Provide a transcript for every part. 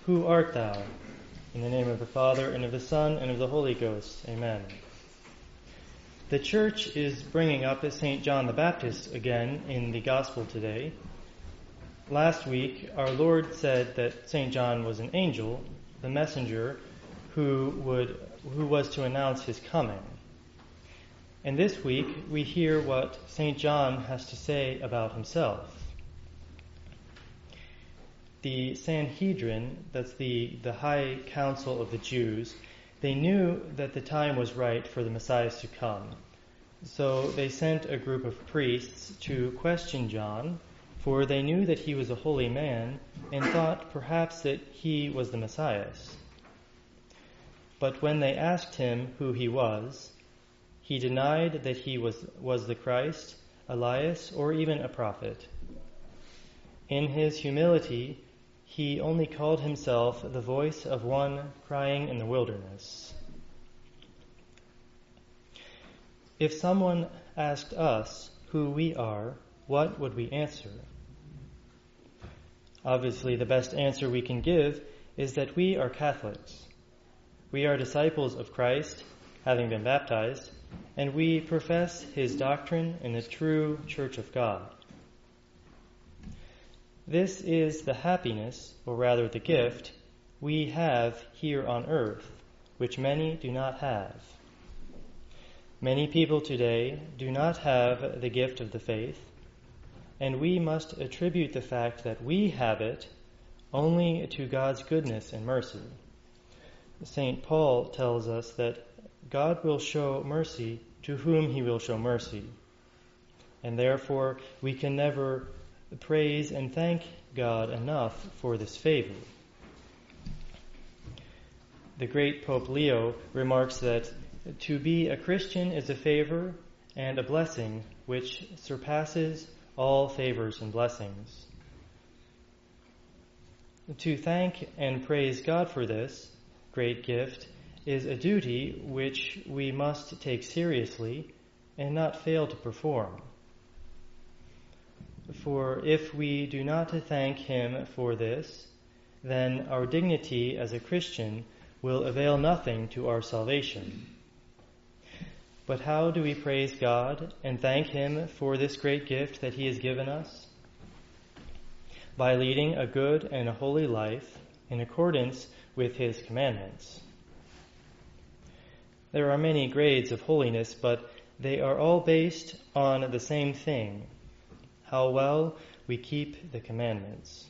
Who art thou? In the name of the Father, and of the Son, and of the Holy Ghost. Amen. The Church is bringing up St. John the Baptist again in the Gospel today. Last week, our Lord said that St. John was an angel, the messenger who was to announce his coming. And this week, we hear what St. John has to say about himself. The Sanhedrin, that's the high council of the Jews, they knew that the time was right for the Messiah to come. So they sent a group of priests to question John, for they knew that he was a holy man and thought perhaps that he was the Messiah. But when they asked him who he was, he denied that he was the Christ, Elias, or even a prophet. In his humility, he only called himself the voice of one crying in the wilderness. If someone asked us who we are, what would we answer? Obviously, the best answer we can give is that we are Catholics. We are disciples of Christ, having been baptized, and we profess his doctrine in the true Church of God. This is the happiness, or rather the gift, we have here on earth, which many do not have. Many people today do not have the gift of the faith, and we must attribute the fact that we have it only to God's goodness and mercy. St. Paul tells us that God will show mercy to whom he will show mercy, and therefore we can never praise and thank God enough for this favor. The great Pope Leo remarks that to be a Christian is a favor and a blessing which surpasses all favors and blessings. To thank and praise God for this great gift is a duty which we must take seriously and not fail to perform. For if we do not thank him for this, then our dignity as a Christian will avail nothing to our salvation. But how do we praise God and thank him for this great gift that he has given us? By leading a good and a holy life in accordance with his commandments. There are many grades of holiness, but they are all based on the same thing: how well we keep the commandments.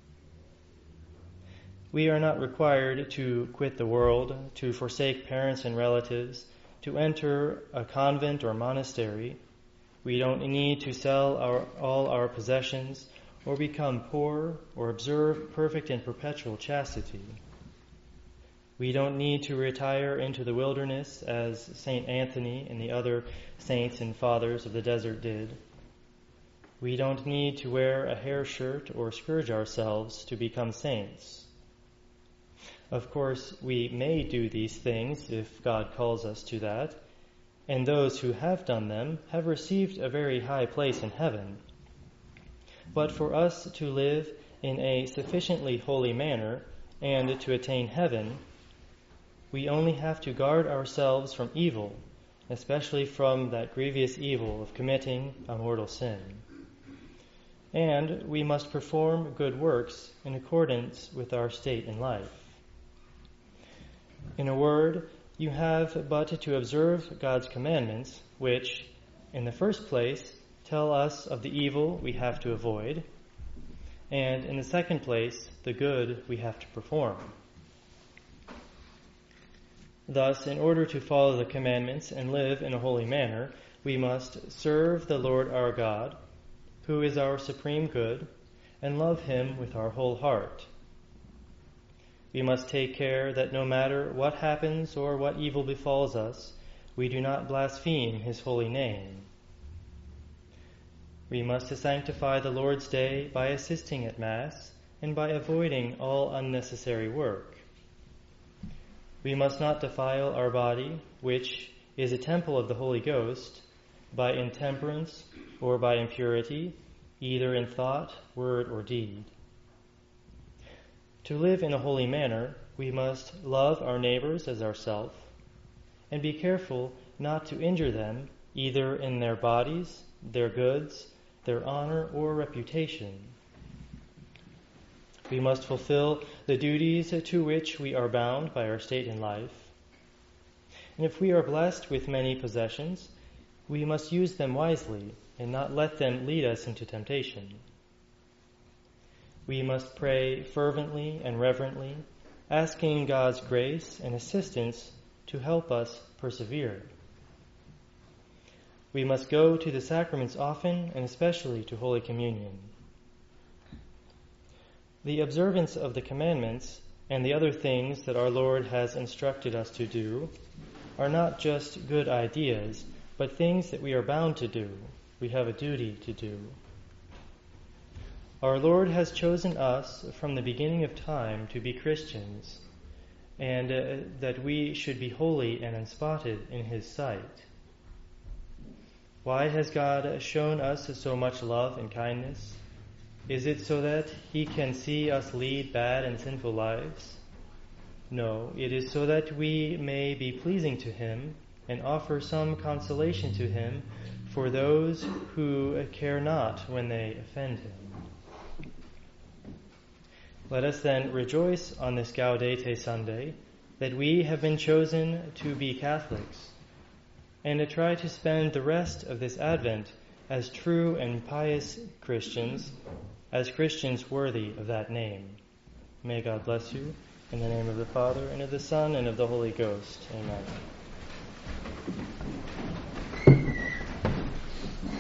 We are not required to quit the world, to forsake parents and relatives, to enter a convent or monastery. We don't need to sell all our possessions or become poor or observe perfect and perpetual chastity. We don't need to retire into the wilderness as St. Anthony and the other saints and fathers of the desert did. We don't need to wear a hair shirt or scourge ourselves to become saints. Of course, we may do these things if God calls us to that, and those who have done them have received a very high place in heaven. But for us to live in a sufficiently holy manner and to attain heaven, we only have to guard ourselves from evil, especially from that grievous evil of committing a mortal sin. And we must perform good works in accordance with our state in life. In a word, you have but to observe God's commandments, which, in the first place, tell us of the evil we have to avoid, and in the second place, the good we have to perform. Thus, in order to follow the commandments and live in a holy manner, we must serve the Lord our God, who is our supreme good, and love him with our whole heart. We must take care that no matter what happens or what evil befalls us, we do not blaspheme his holy name. We must sanctify the Lord's Day by assisting at Mass and by avoiding all unnecessary work. We must not defile our body, which is a temple of the Holy Ghost, by intemperance or by impurity, either in thought, word, or deed. To live in a holy manner, we must love our neighbors as ourselves, and be careful not to injure them either in their bodies, their goods, their honor, or reputation. We must fulfill the duties to which we are bound by our state in life. And if we are blessed with many possessions, we must use them wisely and not let them lead us into temptation. We must pray fervently and reverently, asking God's grace and assistance to help us persevere. We must go to the sacraments often, and especially to Holy Communion. The observance of the commandments and the other things that our Lord has instructed us to do are not just good ideas, but things that we are bound to do. We have a duty to do. Our Lord has chosen us from the beginning of time to be Christians, and that we should be holy and unspotted in His sight. Why has God shown us so much love and kindness? Is it so that He can see us lead bad and sinful lives? No, it is so that we may be pleasing to Him and offer some consolation to Him for those who care not when they offend Him. Let us then rejoice on this Gaudete Sunday that we have been chosen to be Catholics, and to try to spend the rest of this Advent as true and pious Christians, as Christians worthy of that name. May God bless you, in the name of the Father, and of the Son, and of the Holy Ghost. Amen.